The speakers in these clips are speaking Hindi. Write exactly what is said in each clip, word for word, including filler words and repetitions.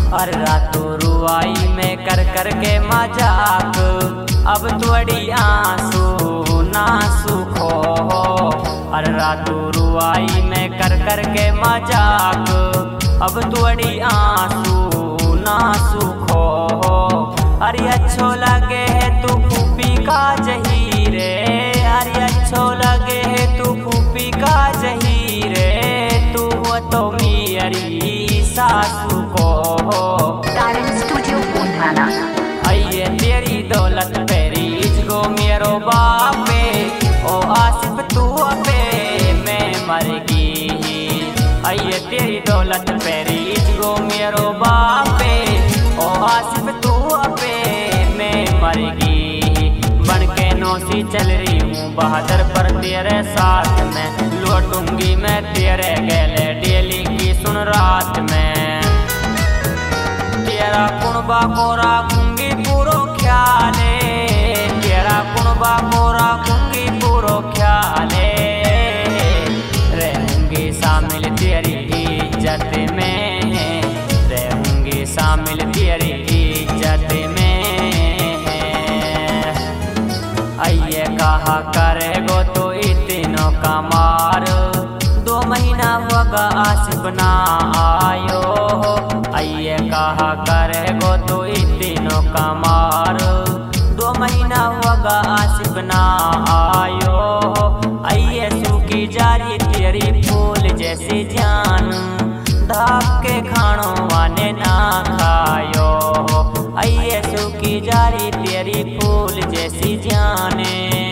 और रातों रुआई में कर कर के मजाक, अब थोड़ी आंसू ना सुखो। और रातों रुआई में कर कर के मजाक, अब थोड़ी आंसू ना सुखो। अरे अच्छो लगे है तू फूफी का जहीरे, अरे अच्छो लगे है तू फूफी का जहीरे, तू वो तो मेरी सासू को। आइए तेरी दौलत पे रीझ गो मेरो बापे, ओ आसिफ तू पे मैं मर गई। आइए तेरी दौलत पे रीझ गो मेरो बापे, ओ आसिफ तू पे मैं मर गई। बन के नौसी चल रही हूँ बहादुर पर तेरे साथ में, लौटूंगी मैं तेरे गले डेली की सुन रात में। तेरा कुणबा को रखूंगी पूरो ख्याले, तेरा कुणबा को रखूंगी पूरो ख्याले। रहूंगी शामिल तेरी इज्जत में, रहूंगी शामिल तेरी इज्जत में। आइए कहा करेगो तो इतनों का मार, दो महीना होगा आसिफ ना आयो। आइए कहा करेगो तो इतनों का मार, दो महीना होगा आसिफ ना आयो। आइए सूखी जारी तेरी फूल जैसी जान, ढाक के खानों वाने ना खायो। आइए सूखी जारी तेरी फूल जैसी जाने।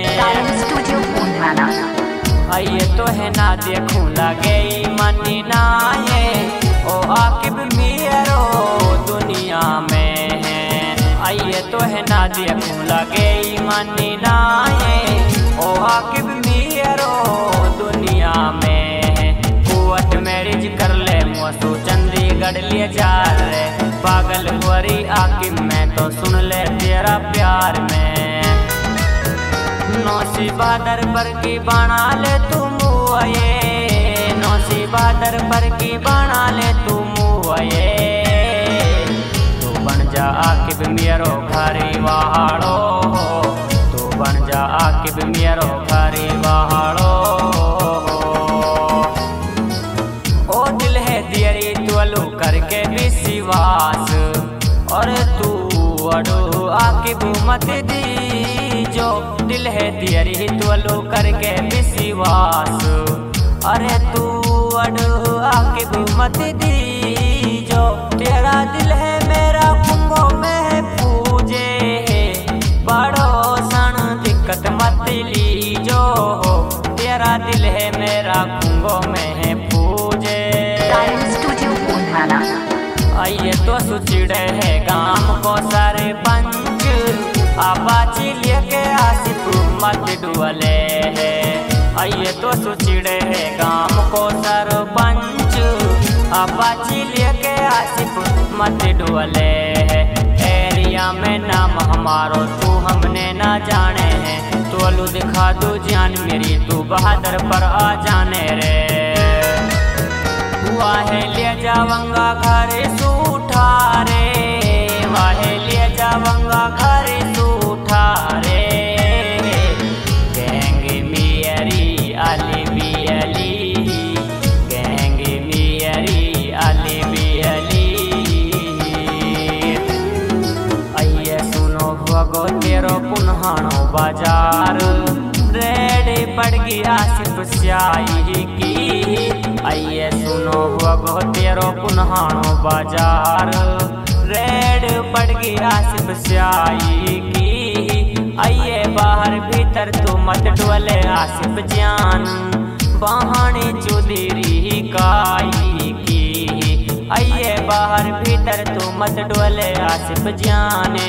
आइए तो है ना देखूं लगे मनी ना है, ओ आकिब मेरो दुनिया में है। आइए तो है ना देखूं लगे मनी ना है, ओ आकिब मेरो दुनिया में है। कुवत मैरिज कर ले मोसू चंडीगढ़ ले जा रे, पागल हुरी आकिब में तो सुन ले तेरा प्यार में। नौसी बहादुर पर की बना ले तू मुआये, नौसी बहादुर पर की बना ले तू मुआये। तू बन जा आकिब मेरो घरी वहाड़ो, तू बन जा आकिब मेरो घरी वहाड़ो। ओ दिल है दियरी तुलू करके विश्वास, और तू अड़ो आकिब मत दी जो, दिल है दियरी तुलू करके विश्वास। अरे तू अड़ो आकिब मत दी जो, तेरा दिल है मेरा कुंगो में पूजे। बड़ो सन दिक्कत मत लीजो, तेरा दिल है मेरा कुंगो में पूजे। आइए तो सुचिड़े है गांव को सारे पंच, आबाची लेके आसिफ मत डुअले है। आइए तो सुचिड़े है गांव को सरपंच, आबाची लेके आसिफ मत डुअले है। एरिया में नाम हमारो तू हमने ना जाने है, तोलू दिखा दू जान मेरी तू बहादुर पर आ जाने रे। वाहे ले जावंगा घर सूठा रे, वाहे ले जावंगा घर सूठा रे। गैंग मियरी अली बियली, गैंग मियरी अली बियली। आइए सुनो भगो तेरो पुनहानो बाजार, रेडी पड़ गई आसिफ स्याही की। आइए सुनो भगो तेरो पुनहानो बाजार, रेड पड़ गई आसिफ स्याही की। आइए बाहर भीतर तू मत डोले आसिफ जान, बहानी चौधरी काई की। आइए बाहर भीतर तू मत डोले आसिफ जाने।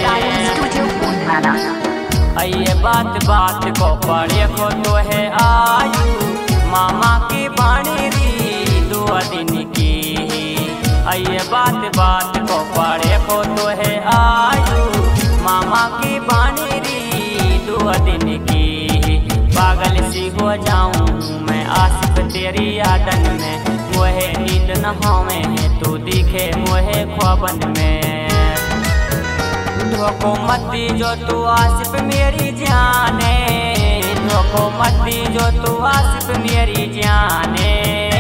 आइए बात बात को पढ़े को तो है आयु, मामा की बाणी री दो दिन की। आइए बात बात को पढ़े को तो है आयु, मामा की बाणी री दो दिन की। पागल सी हो जाऊं मैं आसिफ तेरी यादन में, वो है नींद दिल न होवे तू दिखे मोहे ख्वाबन में। धोखो मती जो तू आसिफ मेरी जाने, धोखो मती जो तू आसिफ मेरी जाने।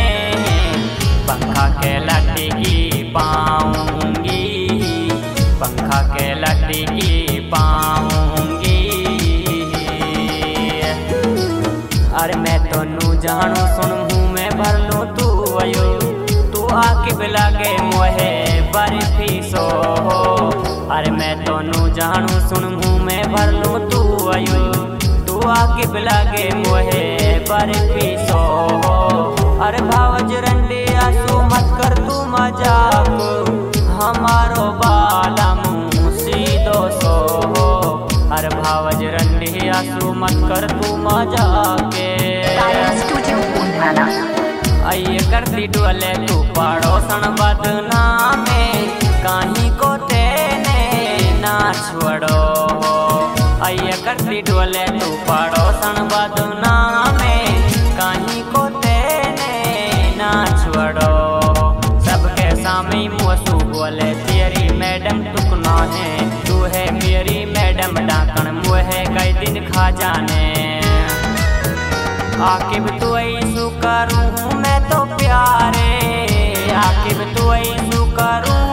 पंखा के लट्टी की पाऊंगी, पंखा के लट्टी की पाऊंगी। अरे मैं तो नू जानू सुन मुँह में भर लूँ तू आयो, तू आके बिलागे मोहे बर्फी सो। अरे मैं तो नू जानू सुन मुँह में भर लूँ तू आयो, तू आके बिलागे मोहे बर्फी सो। अरे भावज रंडे आंसू मत कर तू मजाक, हमारो बाला मुँह सीधो सो। अरे भावज रंडे आंसू मत कर तू मजाक। आइए करती डोले तू पड़ोसन बदनामे, कहीं को तेने ना छोड़ो। आइए करती डोले तू पड़ोसन बदनामे, कहीं को तेने ना छोड़ो। सबके सामने मुँह बोले तेरी मैडम टुकना है, तू है मेरी मैडम डाकन मुँह कई दिन खा जाने। आकिब तू ऐसू करूँ मैं तो प्यारे, आकिब तू ऐसू करूँ